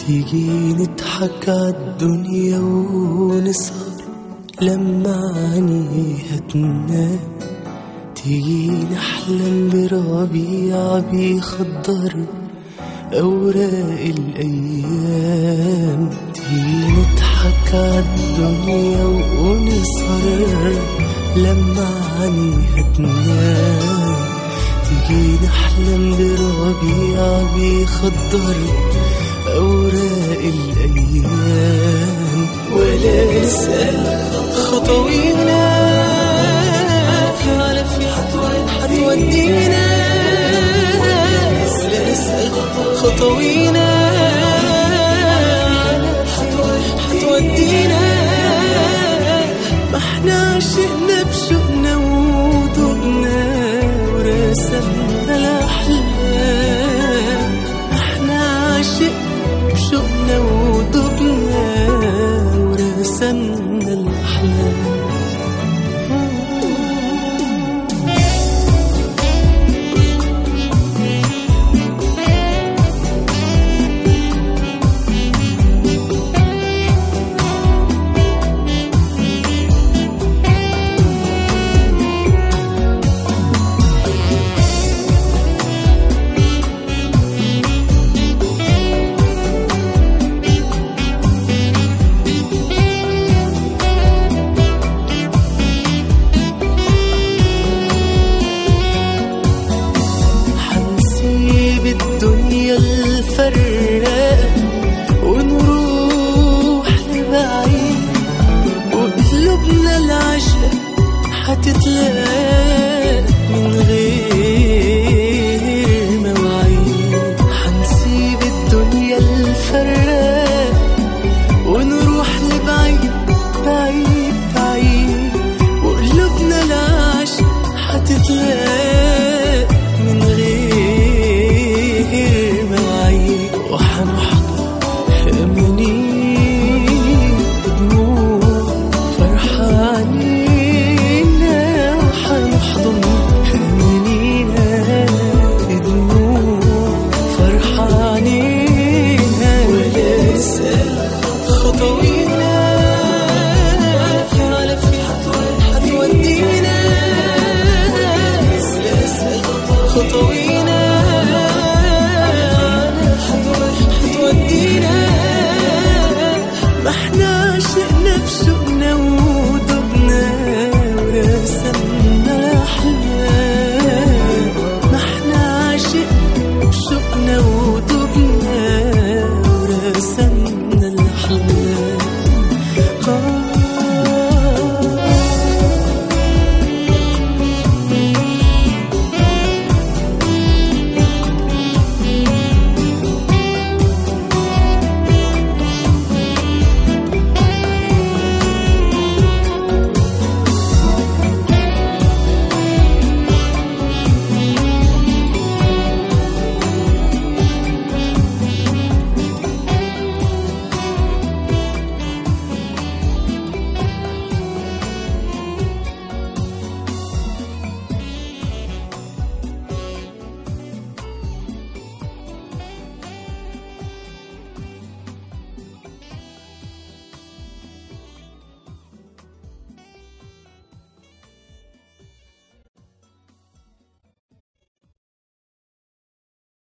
تيجي نضحك عالدنيا ونسهر لما عينيها تنام، تيجي نحلم بربيع بيخضر أوراق الأيام، تيجي نضحك عالدنيا ونسهر لما عينيها تنام، تيجي نحلم بربيع بيخضر أوراق الأيام، ولا نسأل خطوينا على فين حتودينا، ولا نسأل خطوينا حتودينا، ما احنا عشقنا بشوقنا ودوبنا ورسمنا الأحلام، احنا عشقنا بشوقنا ودوبنا ورسمنا الأحلام. الدنيا الفراقة ونروح لبعيد، وقلوبنا العشق حتتلاقى من غير مواعيد، حنسيب الدنيا الفراقة ونروح لبعيد بعيد بعيد، وقلوبنا العشق حتتلاقى من غير وحنحضن أمانين بدموع فرحانين، وحنحضن أمانينا بدموع فرحانين، ولا نسأل خطوينا على فين حتودينا، ولا نسأل خطوينا